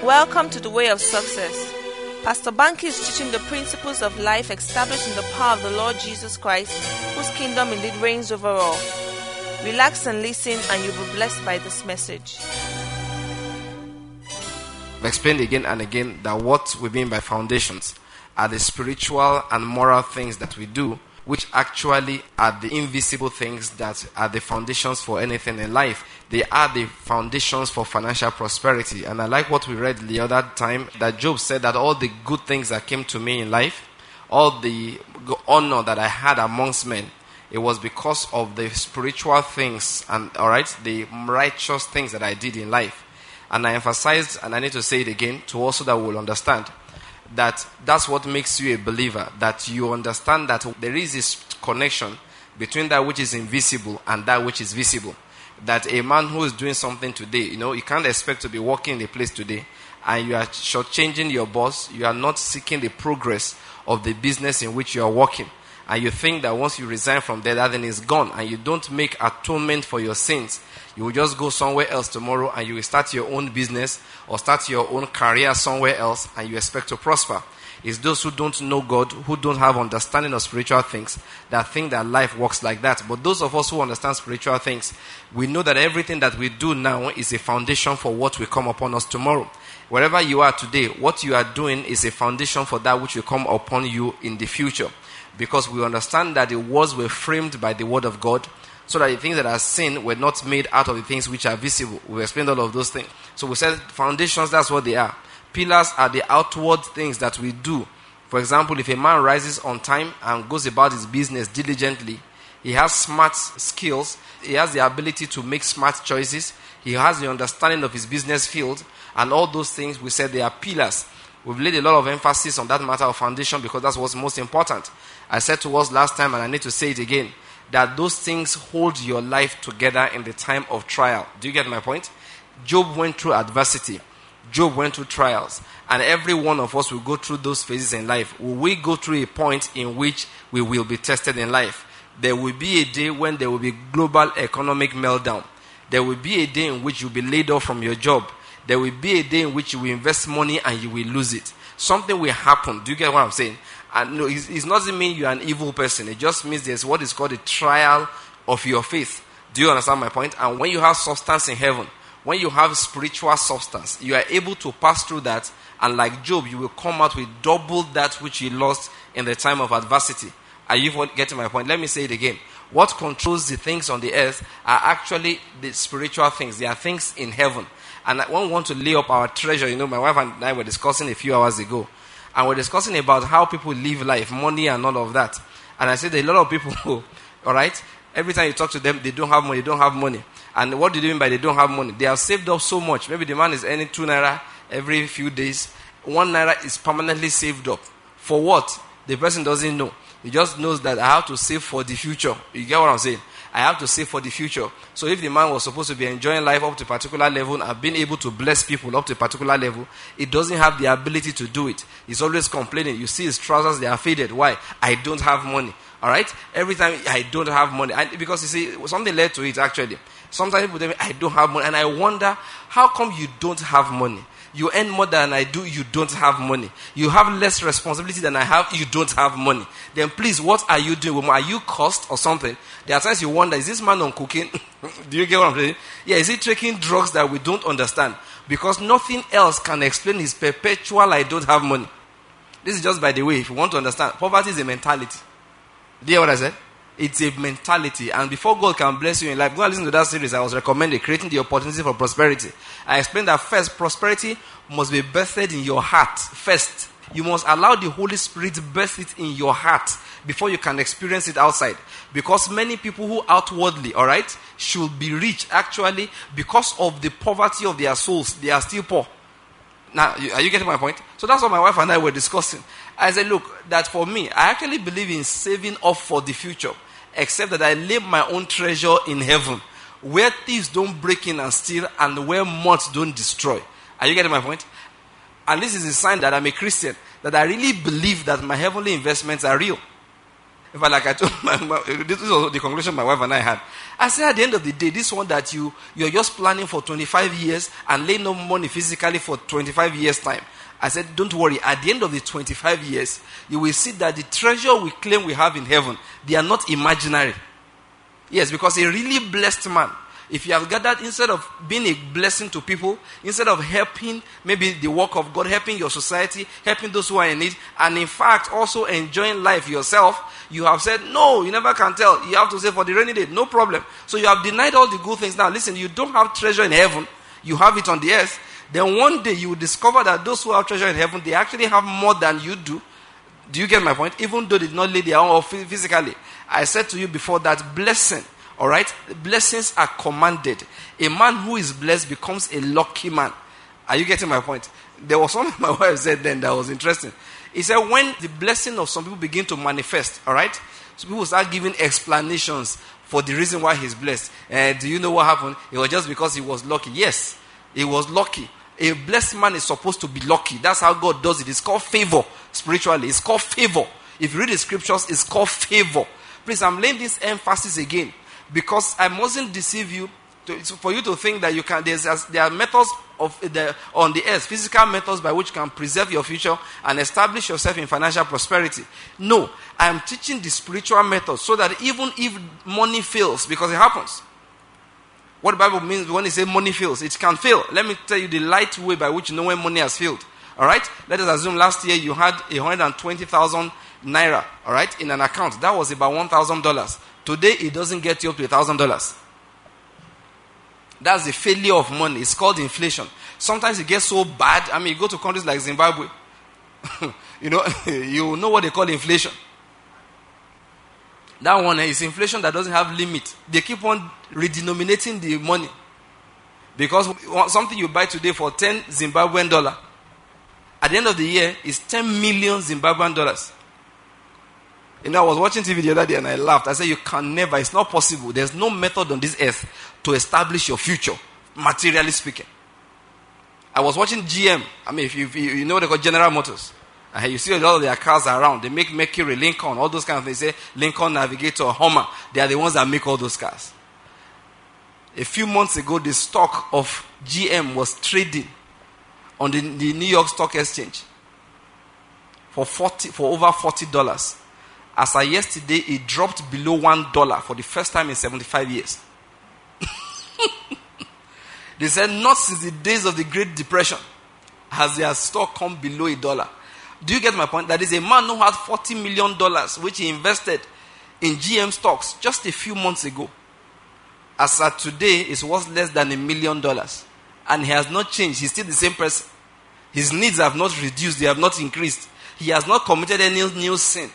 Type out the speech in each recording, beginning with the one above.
Welcome to the Way of Success. Pastor Banky is teaching the principles of life established in the power of the Lord Jesus Christ, whose kingdom indeed reigns over all. Relax and listen, and you'll be blessed by this message. I've explained again and again that what we mean by foundations are the spiritual and moral things that we do, which actually are the invisible things that are the foundations for anything in life. They are the foundations for financial prosperity. And I like what we read the other time, that Job said that all the good things that came to me in life, all the honor that I had amongst men, it was because of the spiritual things and the righteous things that I did in life. And I emphasized, and I need to say it again, to also that we'll understand, that that's what makes you a believer, that you understand that there is this connection between that which is invisible and that which is visible. That a man who is doing something today, you can't expect to be working in a place today and you are shortchanging your boss, you are not seeking the progress of the business in which you are working. And you think that once you resign from there, that thing is gone, and you don't make atonement for your sins. You will just go somewhere else tomorrow and you will start your own business or start your own career somewhere else and you expect to prosper. It's those who don't know God, who don't have understanding of spiritual things, that think that life works like that. But those of us who understand spiritual things, we know that everything that we do now is a foundation for what will come upon us tomorrow. Wherever you are today, what you are doing is a foundation for that which will come upon you in the future. Because we understand that the words were framed by the word of God, so that the things that are seen were not made out of the things which are visible. We explained all of those things. So we said foundations, that's what they are. Pillars are the outward things that we do. For example, if a man rises on time and goes about his business diligently, he has smart skills, he has the ability to make smart choices, he has the understanding of his business field, and all those things, we said they are pillars. We've laid a lot of emphasis on that matter of foundation because that's what's most important. I said to us last time, and I need to say it again, that those things hold your life together in the time of trial. Do you get my point? Job went through adversity. Job went through trials. And every one of us will go through those phases in life. Will we go through a point in which we will be tested in life? There will be a day when there will be global economic meltdown. There will be a day in which you'll be laid off from your job. There will be a day in which you will invest money and you will lose it. Something will happen. Do you get what I'm saying? And no, it doesn't mean you're an evil person. It just means there's what is called a trial of your faith. Do you understand my point? And when you have substance in heaven, when you have spiritual substance, you are able to pass through that. And like Job, you will come out with double that which you lost in the time of adversity. Are you getting my point? Let me say it again. What controls the things on the earth are actually the spiritual things. They are things in heaven. And when we want to lay up our treasure, my wife and I were discussing a few hours ago. And we're discussing about how people live life, money and all of that. And I said a lot of people, all right, every time you talk to them, they don't have money. And what do you mean by they don't have money? They have saved up so much. Maybe the man is earning 2 naira every few days. 1 naira is permanently saved up. For what? The person doesn't know. He just knows that I have to save for the future. You get what I'm saying? I have to save for the future. So if the man was supposed to be enjoying life up to a particular level and being able to bless people up to a particular level, he doesn't have the ability to do it. He's always complaining. You see his trousers, they are faded. Why? I don't have money. All right? Every time I don't have money. Because you see, something led to it actually. Sometimes people tell me, I don't have money. And I wonder, how come you don't have money? You earn more than I do, you don't have money. You have less responsibility than I have, you don't have money. Then please, what are you doing? Are you cursed or something? There are times you wonder, is this man on cocaine? Do you get what I'm saying? Yeah, is he taking drugs that we don't understand? Because nothing else can explain his perpetual I don't have money. This is just by the way, if you want to understand, poverty is a mentality. Do you hear what I said? It's a mentality. And before God can bless you in life, go and listen to that series I was recommending, Creating the Opportunity for Prosperity. I explained that first, prosperity must be birthed in your heart first. You must allow the Holy Spirit birth it in your heart before you can experience it outside. Because many people who outwardly, should be rich, actually, because of the poverty of their souls, they are still poor. Now, are you getting my point? So that's what my wife and I were discussing. I said, look, that for me, I actually believe in saving up for the future. Except that I lay my own treasure in heaven, where thieves don't break in and steal, and where moths don't destroy. Are you getting my point? And this is a sign that I'm a Christian, that I really believe that my heavenly investments are real. In fact, like I told this was the conclusion my wife and I had. I said, at the end of the day, this one that you're just planning for 25 years and lay no money physically for 25 years' time. I said, don't worry. At the end of the 25 years, you will see that the treasure we claim we have in heaven, they are not imaginary. Yes, because a really blessed man, if you have gathered, instead of being a blessing to people, instead of helping maybe the work of God, helping your society, helping those who are in need, and in fact also enjoying life yourself, you have said, no, you never can tell. You have to say for the rainy day, no problem. So you have denied all the good things. Now listen, you don't have treasure in heaven. You have it on the earth. Then one day you will discover that those who have treasure in heaven, they actually have more than you do. Do you get my point? Even though they did not lay their own physically. I said to you before that blessing, all right, blessings are commanded. A man who is blessed becomes a lucky man. Are you getting my point? There was something my wife said then that was interesting. He said when the blessing of some people begin to manifest, all right, so people start giving explanations for the reason why he's blessed. Do you know what happened? It was just because he was lucky. Yes, he was lucky. A blessed man is supposed to be lucky. That's how God does it. It's called favor spiritually. It's called favor. If you read the scriptures, it's called favor. Please, I'm laying this emphasis again because I mustn't deceive you for you to think that you can. There are methods on the earth, physical methods by which you can preserve your future and establish yourself in financial prosperity. No, I am teaching the spiritual method so that even if money fails, because it happens. What the Bible means when it says money fails, it can fail. Let me tell you the light way by which you know when money has failed. All right? Let us assume last year you had 120,000 naira, all right, in an account. That was about $1,000. Today it doesn't get you up to $1,000. That's the failure of money. It's called inflation. Sometimes it gets so bad. I mean, you go to countries like Zimbabwe, you know what they call inflation. That one is inflation that doesn't have limit. They keep on redenominating the money. Because something you buy today for 10 Zimbabwean dollar, at the end of the year, is 10 million Zimbabwean dollars. I was watching TV the other day and I laughed. I said, you can never, it's not possible. There's no method on this earth to establish your future, materially speaking. I was watching GM. I mean, if you know what they call General Motors. You see a lot of their cars around. They make Mercury, Lincoln, all those kinds of things. They say Lincoln Navigator, Hummer. They are the ones that make all those cars. A few months ago, the stock of GM was trading on the New York Stock Exchange for over $40. As of yesterday, it dropped below $1 for the first time in 75 years. They said not since the days of the Great Depression has their stock come below $1. Do you get my point? That is a man who had $40 million which he invested in GM stocks just a few months ago. As of today, it's worth less than $1 million. And he has not changed. He's still the same person. His needs have not reduced. They have not increased. He has not committed any new sin.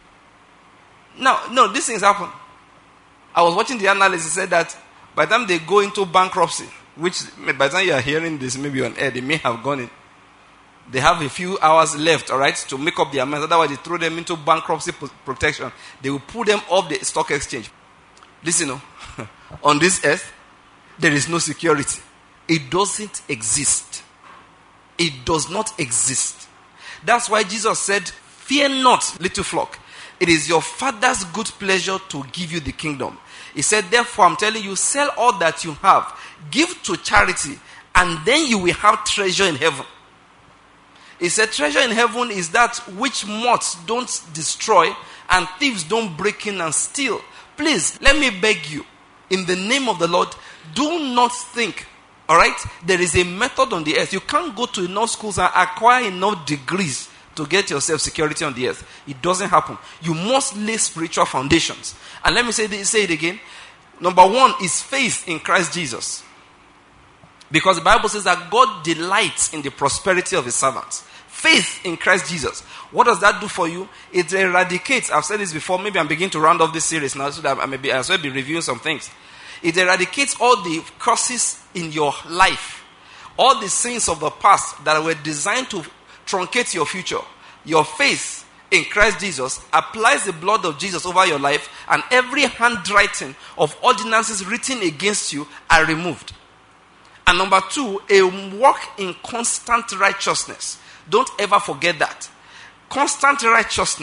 No, these things happen. I was watching the analysis. Said that by the time they go into bankruptcy, which by the time you are hearing this, maybe on air, they may have gone in. They have a few hours left, all right, to make up their minds. Otherwise, they throw them into bankruptcy protection. They will pull them off the stock exchange. Listen, on this earth, there is no security. It doesn't exist. It does not exist. That's why Jesus said, fear not, little flock. It is your Father's good pleasure to give you the kingdom. He said, therefore, I'm telling you, sell all that you have, give to charity, and then you will have treasure in heaven. He said, treasure in heaven is that which moths don't destroy and thieves don't break in and steal. Please, let me beg you, in the name of the Lord, do not think, all right, there is a method on the earth. You can't go to enough schools and acquire enough degrees to get yourself security on the earth. It doesn't happen. You must lay spiritual foundations. And let me say it again. Number one is faith in Christ Jesus. Because the Bible says that God delights in the prosperity of his servants. Faith in Christ Jesus. What does that do for you? It eradicates, I've said this before, maybe I'm beginning to round off this series now so that I may be as well be reviewing some things. It eradicates all the curses in your life. All the sins of the past that were designed to truncate your future. Your faith in Christ Jesus applies the blood of Jesus over your life, and every handwriting of ordinances written against you are removed. And number two, a walk in constant righteousness. Don't ever forget that. Constant righteousness,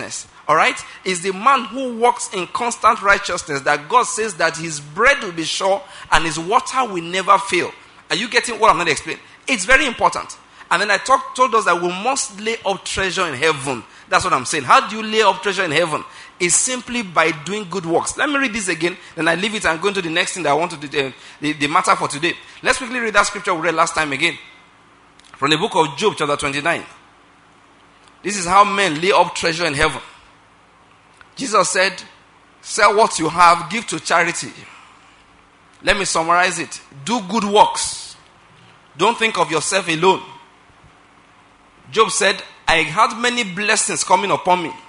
Alright? Is the man who walks in constant righteousness, that God says that his bread will be sure and his water will never fail. Are you getting what I'm going to explain? It's very important. And then I told us that we must lay up treasure in heaven. That's what I'm saying. How do you lay up treasure in heaven? It's simply by doing good works. Let me read this again, then I leave it and go into the next thing that I want to do, the matter for today. Let's quickly read that scripture we read last time again. From the book of Job, chapter 29. This is how men lay up treasure in heaven. Jesus said, sell what you have, give to charity. Let me summarize it. Do good works. Don't think of yourself alone. Job said, I had many blessings coming upon me.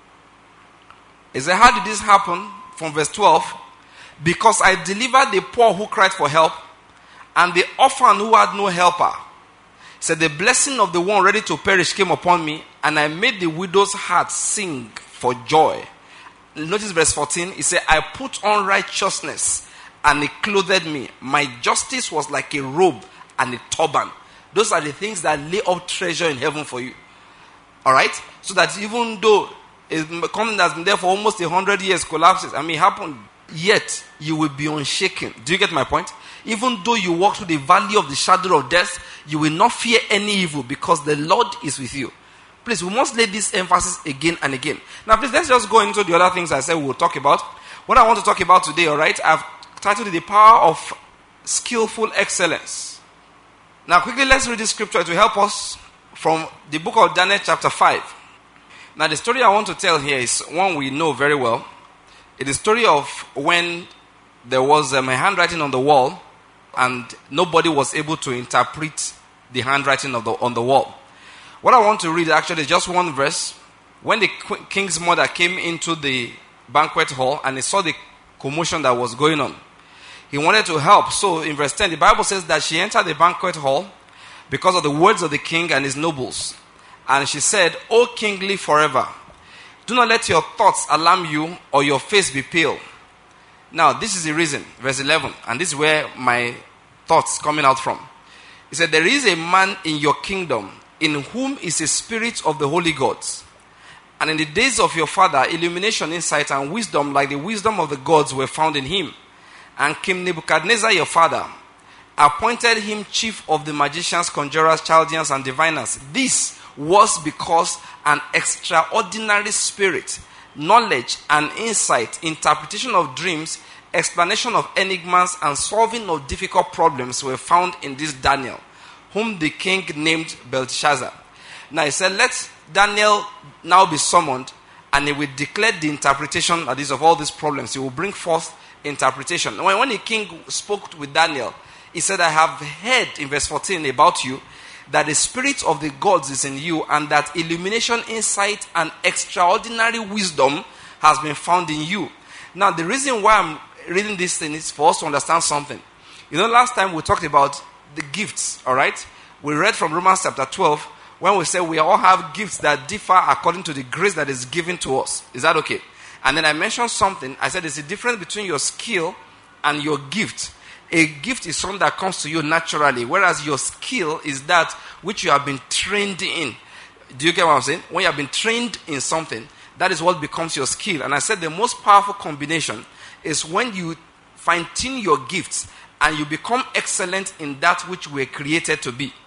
He said, how did this happen? From verse 12. Because I delivered the poor who cried for help, and the orphan who had no helper. He said, the blessing of the one ready to perish came upon me, and I made the widow's heart sing for joy. Notice verse 14. He said, I put on righteousness, and it clothed me. My justice was like a robe and a turban. Those are the things that lay up treasure in heaven for you. Alright? So that even though it's something that's been there for almost 100 years collapses, it happened, yet you will be unshaken. Do you get my point? Even though you walk through the valley of the shadow of death, you will not fear any evil because the Lord is with you. Please, we must lay this emphasis again and again. Now, please, let's just go into the other things I said we'll talk about. What I want to talk about today, alright, I've titled it The Power of Skillful Excellence. Now, quickly, let's read this scripture to help us from the book of Daniel, chapter 5. Now, the story I want to tell here is one we know very well. It is the story of when there was a handwriting on the wall, and nobody was able to interpret the handwriting on the wall. What I want to read actually is just one verse. When the king's mother came into the banquet hall and he saw the commotion that was going on, he wanted to help. So in verse 10, the Bible says that she entered the banquet hall because of the words of the king and his nobles. And she said, O king, live forever. Do not let your thoughts alarm you or your face be pale. Now, this is the reason. Verse 11. And this is where my thoughts coming out from. He said, there is a man in your kingdom in whom is a spirit of the holy gods. And in the days of your father, illumination, insight, and wisdom like the wisdom of the gods were found in him. And King Nebuchadnezzar, your father, appointed him chief of the magicians, conjurers, Chaldeans, and diviners. This was because an extraordinary spirit, knowledge and insight, interpretation of dreams, explanation of enigmas, and solving of difficult problems were found in this Daniel, whom the king named Belteshazzar. Now he said, let Daniel now be summoned, and he will declare the interpretation of all these problems. He will bring forth interpretation. When the king spoke with Daniel, he said, I have heard in verse 14 about you, that the spirit of the gods is in you, and that illumination, insight, and extraordinary wisdom has been found in you. Now, the reason why I'm reading this thing is for us to understand something. Last time we talked about the gifts, alright? We read from Romans chapter 12, when we said we all have gifts that differ according to the grace that is given to us. Is that okay? And then I mentioned something. I said there's a difference between your skill and your gift. A gift is something that comes to you naturally, whereas your skill is that which you have been trained in. Do you get what I'm saying? When you have been trained in something, that is what becomes your skill. And I said the most powerful combination is when you fine-tune your gifts and you become excellent in that which we were created to be.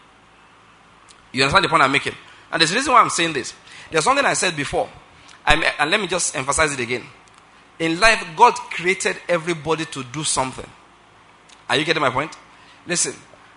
You understand the point I'm making? And there's a reason why I'm saying this. There's something I said before, and let me just emphasize it again. In life, God created everybody to do something. Are you getting my point? Listen,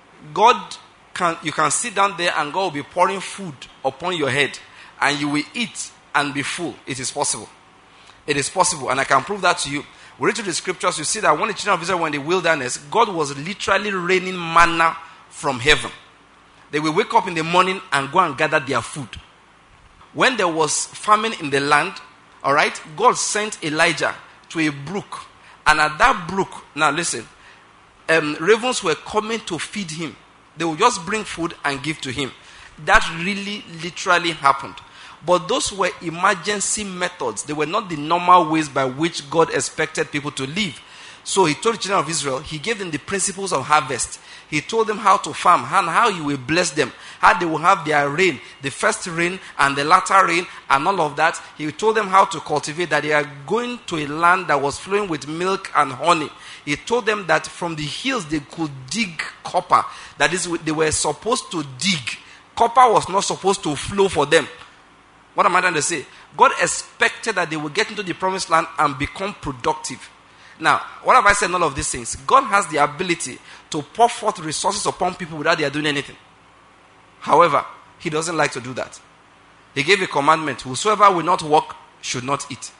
you can sit down there and God will be pouring food upon your head and you will eat and be full. It is possible. It is possible, and I can prove that to you. We read through the scriptures, you see that when the children of Israel were in the wilderness, God was literally raining manna from heaven. They will wake up in the morning and go and gather their food. When there was famine in the land, alright, God sent Elijah to a brook. And at that brook, now listen, ravens were coming to feed him. They would just bring food and give to him. That really literally happened. But those were emergency methods. They were not the normal ways by which God expected people to live. So he told the children of Israel, he gave them the principles of harvest. He told them how to farm and how he will bless them, how they will have their rain, the first rain and the latter rain and all of that. He told them how to cultivate, that they are going to a land that was flowing with milk and honey. He told them that from the hills they could dig copper. That is, they were supposed to dig. Copper was not supposed to flow for them. What am I trying to say? God expected that they would get into the promised land and become productive. Now, what have I said in all of these things? God has the ability to pour forth resources upon people without they are doing anything. However, he doesn't like to do that. He gave a commandment: whosoever will not work should not eat.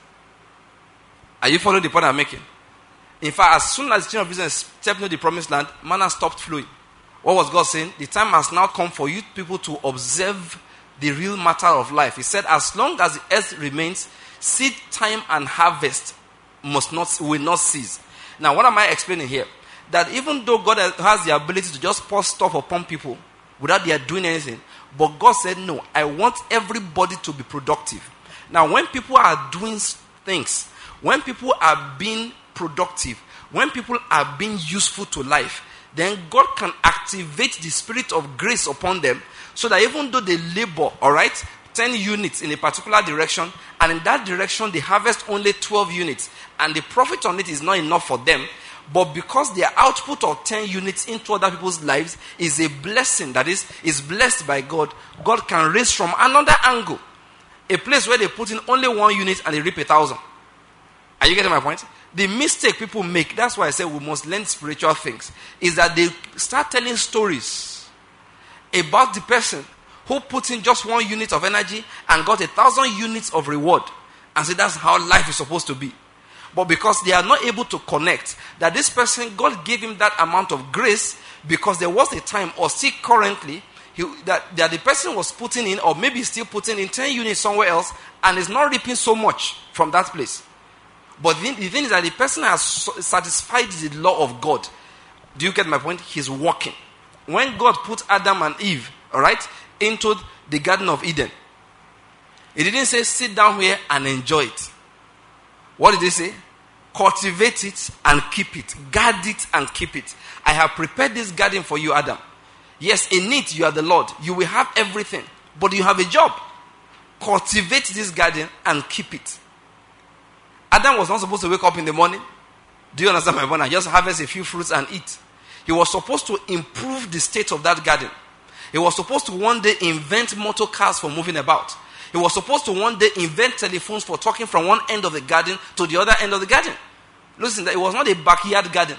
Are you following the point I'm making? In fact, as soon as the children of Israel stepped into the promised land, manna stopped flowing. What was God saying? The time has now come for you people to observe the real matter of life. He said, as long as the earth remains, seed time and harvest will not cease. Now, what am I explaining here? That even though God has the ability to just pour stuff upon people without they are doing anything, but God said, no, I want everybody to be productive. Now, when people are doing things, when people are being productive, when people are being useful to life, then God can activate the spirit of grace upon them, so that even though they labor, 10 units in a particular direction, and in that direction they harvest only 12 units, and the profit on it is not enough for them, but because their output of 10 units into other people's lives is a blessing, that is blessed by God, God can raise from another angle a place where they put in only 1 unit and they reap 1,000. Are you getting my point? The mistake people make, that's why I say we must learn spiritual things, is that they start telling stories about the person who put in just 1 unit of energy and got 1,000 units of reward, and say that's how life is supposed to be. But because they are not able to connect that this person, God gave him that amount of grace because there was a time, or still currently, that the person was putting in, or maybe still putting in 10 units somewhere else, and is not reaping so much from that place. But the thing is that the person has satisfied the law of God. Do you get my point? He's walking. When God put Adam and Eve, into the Garden of Eden, he didn't say, sit down here and enjoy it. What did he say? Cultivate it and keep it. Guard it and keep it. I have prepared this garden for you, Adam. Yes, in it you are the Lord. You will have everything. But you have a job. Cultivate this garden and keep it. Adam was not supposed to wake up in the morning. Do you understand my point? And just harvest a few fruits and eat. He was supposed to improve the state of that garden. He was supposed to one day invent motor cars for moving about. He was supposed to one day invent telephones for talking from one end of the garden to the other end of the garden. Listen, it was not a backyard garden.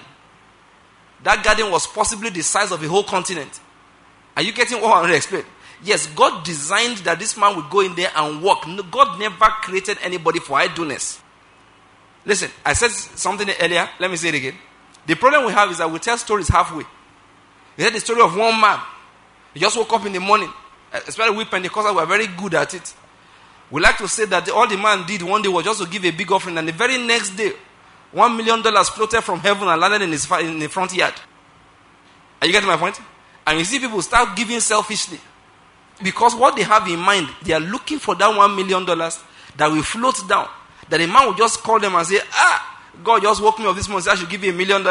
That garden was possibly the size of a whole continent. Are you getting what I'm going to explain? Yes, God designed that this man would go in there and work. God never created anybody for idleness. Listen, I said something earlier. Let me say it again. The problem we have is that we tell stories halfway. We heard the story of one man. He just woke up in the morning. Especially we Pentecostals, we are very good at it. We like to say that all the man did one day was just to give a big offering, and the very next day, $1 million floated from heaven and landed in the front yard. Are you getting my point? And you see people start giving selfishly. Because what they have in mind, they are looking for that $1 million that will float down. That a man will just call them and say, God just woke me up this morning, so I should give you $1 million.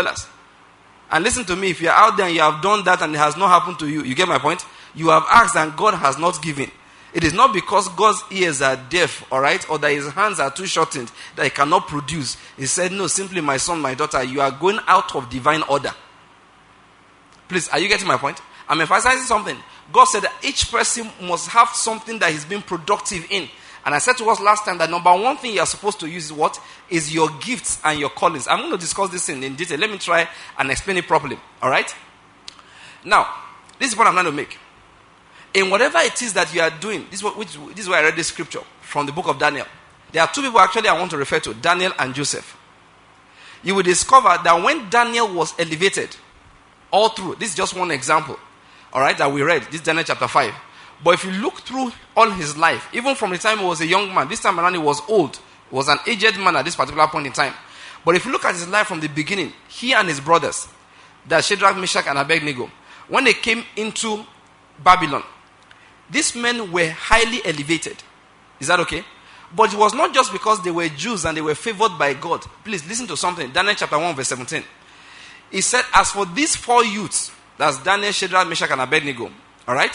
And listen to me, if you're out there and you have done that and it has not happened to you, you get my point? You have asked and God has not given. It is not because God's ears are deaf, or that his hands are too shortened, that he cannot produce. He said, no, simply my son, my daughter, you are going out of divine order. Please, are you getting my point? I'm emphasizing something. God said that each person must have something that he's been productive in. And I said to us last time that number one thing you are supposed to use is what? Is your gifts and your callings. I'm going to discuss this in detail. Let me try and explain it properly. Alright? Now, this is what I'm going to make. In whatever it is that you are doing, this is why I read this scripture from the book of Daniel. There are two people actually I want to refer to, Daniel and Joseph. You will discover that when Daniel was elevated, all through, this is just one example, alright, that we read, this is Daniel chapter 5. But if you look through all his life, even from the time he was a young man, this time around he was old, he was an aged man at this particular point in time. But if you look at his life from the beginning, he and his brothers, that Shadrach, Meshach, and Abednego, when they came into Babylon, these men were highly elevated. Is that okay? But it was not just because they were Jews and they were favored by God. Please listen to something. Daniel chapter 1 verse 17. He said, as for these 4 youths, that's Daniel, Shadrach, Meshach, and Abednego. Alright?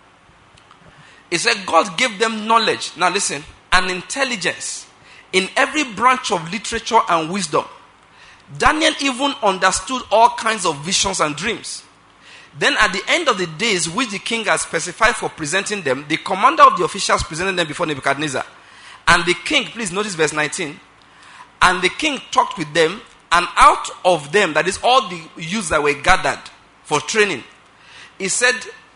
He said God gave them knowledge. Now listen. And intelligence in every branch of literature and wisdom. Daniel even understood all kinds of visions and dreams. Then at the end of the days which the king has specified for presenting them, the commander of the officials presented them before Nebuchadnezzar. And the king, please notice verse 19. And the king talked with them, and out of them, that is all the youths that were gathered for training, he said,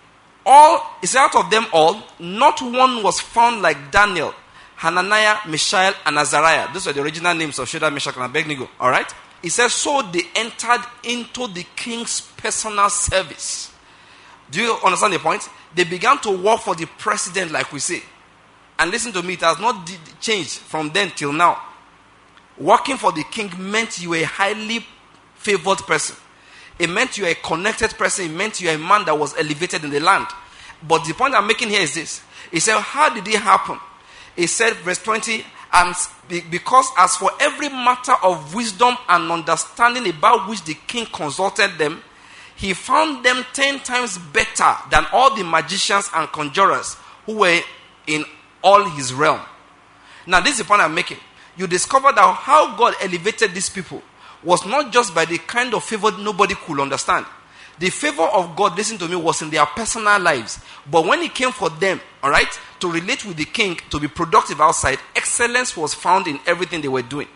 out of them all, not one was found like Daniel, Hananiah, Mishael, and Azariah. Those were the original names of Shadrach, Meshach, and Abednego. Alright? He says, so they entered into the king's personal service. Do you understand the point? They began to work for the president, like we say. And listen to me, it has not changed from then till now. Working for the king meant you were a highly favored person. It meant you were a connected person. It meant you were a man that was elevated in the land. But the point I'm making here is this. He said, how did it happen? He said, verse 20, and because as for every matter of wisdom and understanding about which the king consulted them, he found them 10 times better than all the magicians and conjurers who were in all his realm. Now, this is the point I'm making. You discover that how God elevated these people was not just by the kind of favor nobody could understand. The favor of God, listen to me, was in their personal lives. But when it came for them, alright, to relate with the king, to be productive outside, excellence was found in everything they were doing.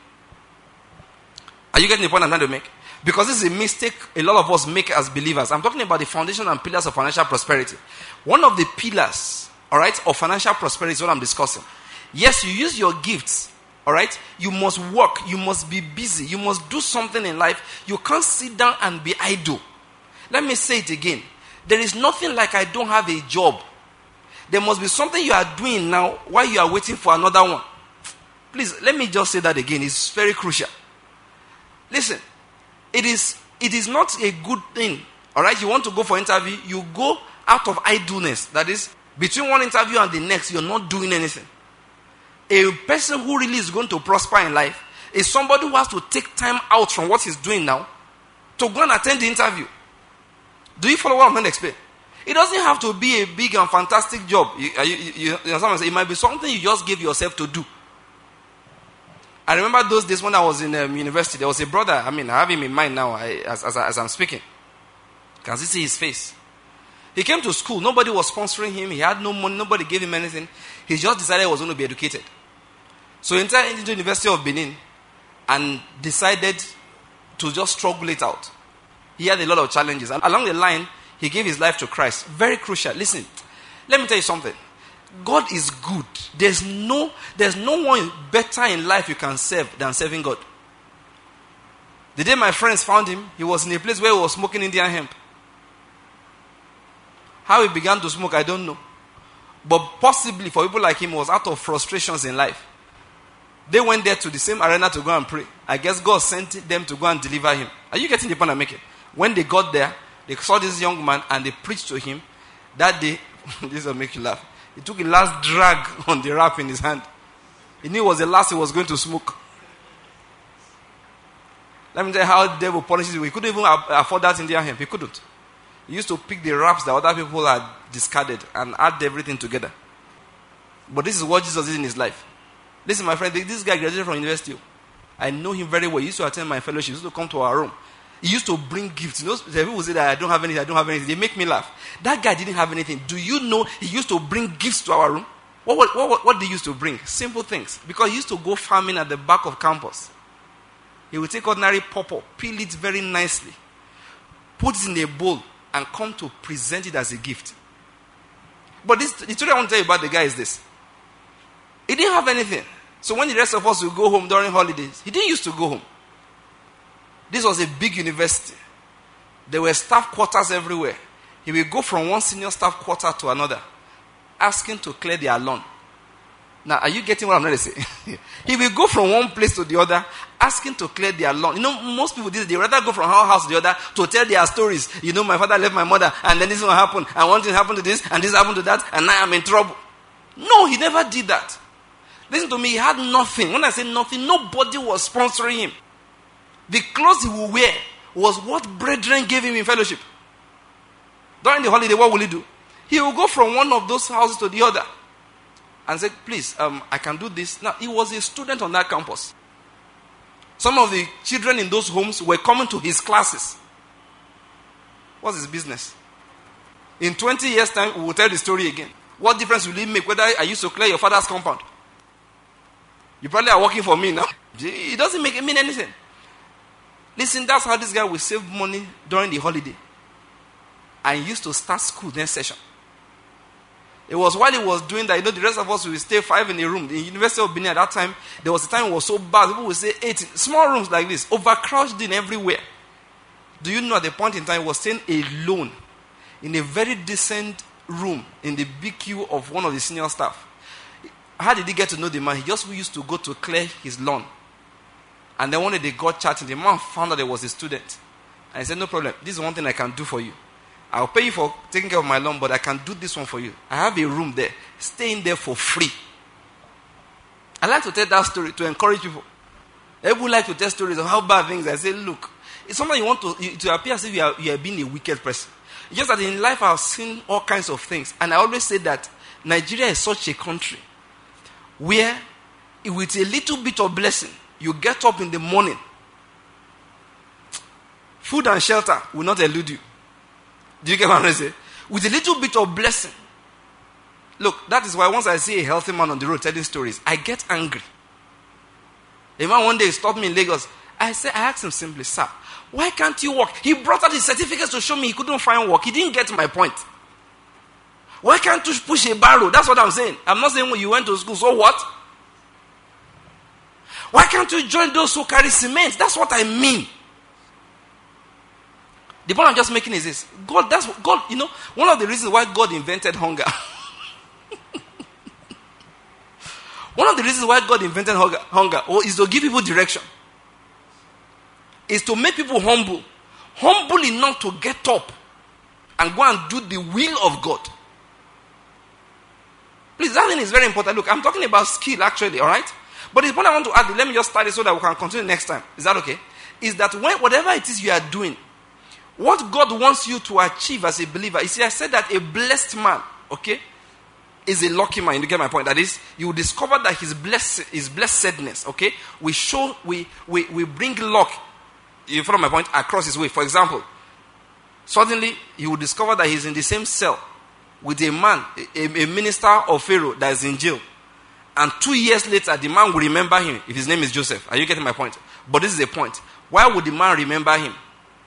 Are you getting the point I'm trying to make? Because this is a mistake a lot of us make as believers. I'm talking about the foundation and pillars of financial prosperity. One of the pillars, alright, of financial prosperity is what I'm discussing. Yes, you use your gifts, alright? You must work, you must be busy, you must do something in life. You can't sit down and be idle. Let me say it again. There is nothing like I don't have a job. There must be something you are doing now while you are waiting for another one. Please, let me just say that again. It's very crucial. Listen, it is not a good thing. Alright, you want to go for interview, you go out of idleness. That is, between one interview and the next, you're not doing anything. A person who really is going to prosper in life is somebody who has to take time out from what he's doing now to go and attend the interview. Do you follow what I'm going to explain? It doesn't have to be a big and fantastic job. You understand? It might be something you just give yourself to do. I remember those days when I was in university. There was a brother. I have him in mind now as I'm speaking. Can you see his face? He came to school. Nobody was sponsoring him. He had no money. Nobody gave him anything. He just decided he was going to be educated. So he entered into the University of Benin and decided to just struggle it out. He had a lot of challenges. And along the line, he gave his life to Christ. Very crucial. Listen, let me tell you something. God is good. There's no one better in life you can serve than serving God. The day my friends found him, he was in a place where he was smoking Indian hemp. How he began to smoke, I don't know. But possibly for people like him, it was out of frustrations in life. They went there to the same arena to go and pray. I guess God sent them to go and deliver him. Are you getting the point I'm making? When they got there, they saw this young man and they preached to him. That day, this will make you laugh. He took a last drag on the wrap in his hand. He knew it was the last he was going to smoke. Let me tell you how the devil punishes you. He couldn't even afford that Indian hemp. He couldn't. He used to pick the wraps that other people had discarded and add everything together. But this is what Jesus did in his life. Listen, my friend, this guy graduated from university. I know him very well. He used to attend my fellowship. He used to come to our room. He used to bring gifts. You know, people say that I don't have anything. They make me laugh. That guy didn't have anything. Do you know he used to bring gifts to our room? What did he used to bring? Simple things. Because he used to go farming at the back of campus. He would take ordinary pawpaw, peel it very nicely, put it in a bowl, and come to present it as a gift. But the story I want to tell you about the guy is this. He didn't have anything. So when the rest of us would go home during holidays, he didn't used to go home. This was a big university. There were staff quarters everywhere. He would go from one senior staff quarter to another, asking to clear their lawn. Now, are you getting what I'm trying to say? He will go from one place to the other, asking to clear their lawn. You know, most people, they rather go from one house to the other to tell their stories. You know, my father left my mother, and then this one happened, and one thing happened to this, and this happened to that, and now I'm in trouble. No, he never did that. Listen to me, he had nothing. When I say nothing, nobody was sponsoring him. The clothes he would wear was what brethren gave him in fellowship. During the holiday, what will he do? He will go from one of those houses to the other and say, please, I can do this. Now, he was a student on that campus. Some of the children in those homes were coming to his classes. What's his business? In 20 years' time, we will tell the story again. What difference will it make whether I used to clear your father's compound? You probably are working for me now. It doesn't mean anything. Listen, that's how this guy will save money during the holiday. And he used to start school next session. It was while he was doing that, the rest of us will stay 5 in a room. The University of Benin at that time, there was a time it was so bad, people would say 8. Small rooms like this, overcrowded in everywhere. Do you know at the point in time he was staying alone in a very decent room in the BQ of one of the senior staff? How did he get to know the man? He just used to go to clear his lawn. And then one day they got chatting. The man found out there was a student. And he said, no problem. This is one thing I can do for you. I'll pay you for taking care of my lawn, but I can do this one for you. I have a room there. Stay in there for free. I like to tell that story to encourage people. Everyone like to tell stories of how bad things are. I say, look, it's something you want to appear as if you are being a wicked person. It's just that in life I've seen all kinds of things. And I always say that Nigeria is such a country where with a little bit of blessing, you get up in the morning, food and shelter will not elude you. Do you get what I'm saying? With a little bit of blessing. Look, that is why once I see a healthy man on the road telling stories, I get angry. A man one day stopped me in Lagos. I asked him simply, sir, why can't you walk? He brought out his certificates to show me he couldn't find work. He didn't get my point. Why can't you push a barrow? That's what I'm saying. I'm not saying when you went to school, so what? Why can't you join those who carry cement? That's what I mean. The point I'm just making is this. God, one of the reasons why God invented hunger. One of the reasons why God invented hunger is to give people direction. Is to make people humble. Humble enough to get up and go and do the will of God. Please, that thing is very important. Look, I'm talking about skill actually, alright? But the point I want to add, let me just start it so that we can continue next time. Is that okay? Is that whatever it is you are doing, what God wants you to achieve as a believer, you see, I said that a blessed man, okay, is a lucky man. You get my point? That is, you will discover that his blessedness, okay, we bring luck, you follow my point, across his way. For example, suddenly you will discover that he's in the same cell with a man, a minister of Pharaoh that is in jail. And 2 years later, the man will remember him if his name is Joseph. Are you getting my point? But this is the point. Why would the man remember him?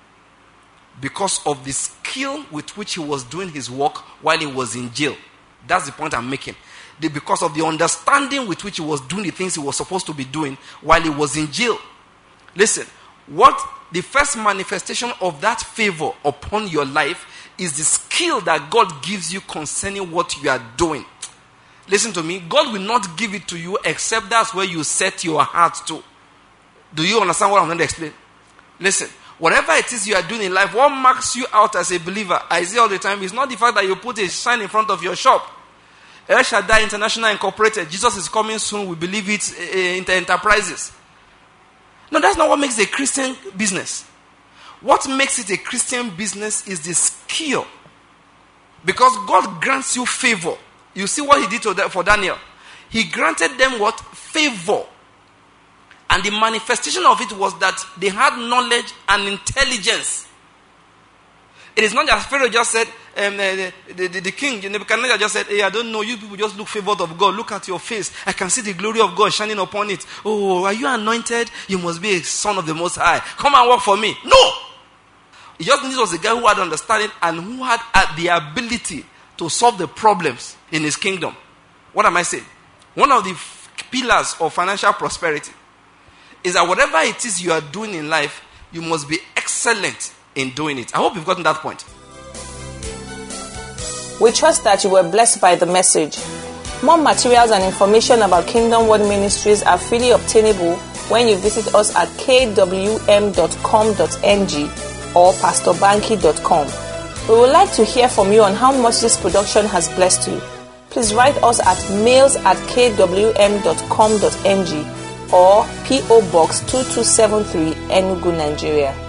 Because of the skill with which he was doing his work while he was in jail. That's the point I'm making. Because of the understanding with which he was doing the things he was supposed to be doing while he was in jail. Listen, what the first manifestation of that favor upon your life is the skill that God gives you concerning what you are doing. Listen to me. God will not give it to you except that's where you set your heart to. Do you understand what I'm going to explain? Listen. Whatever it is you are doing in life, what marks you out as a believer, I say all the time, is not the fact that you put a sign in front of your shop. El Shaddai International Incorporated, Jesus is coming soon, we believe it's enterprises. No, that's not what makes a Christian business. What makes it a Christian business is the skill. Because God grants you favor. You see what he did for Daniel. He granted them what? Favor. And the manifestation of it was that they had knowledge and intelligence. It is not just Pharaoh just said, the king, Nebuchadnezzar just said, hey, I don't know, you people just look favored of God. Look at your face. I can see the glory of God shining upon it. Oh, are you anointed? You must be a son of the Most High. Come and work for me. No! He just was a guy who had understanding and who had the ability to solve the problems in his kingdom. What am I saying? One of the pillars of financial prosperity is that whatever it is you are doing in life, you must be excellent in doing it. I hope you've gotten that point. We trust that you were blessed by the message. More materials and information about Kingdom Word Ministries are freely obtainable when you visit us at kwm.com.ng or pastorbanky.com. We would like to hear from you on how much this production has blessed you. please write us at mails@kwm.com.ng or P.O. Box 2273, Enugu, Nigeria.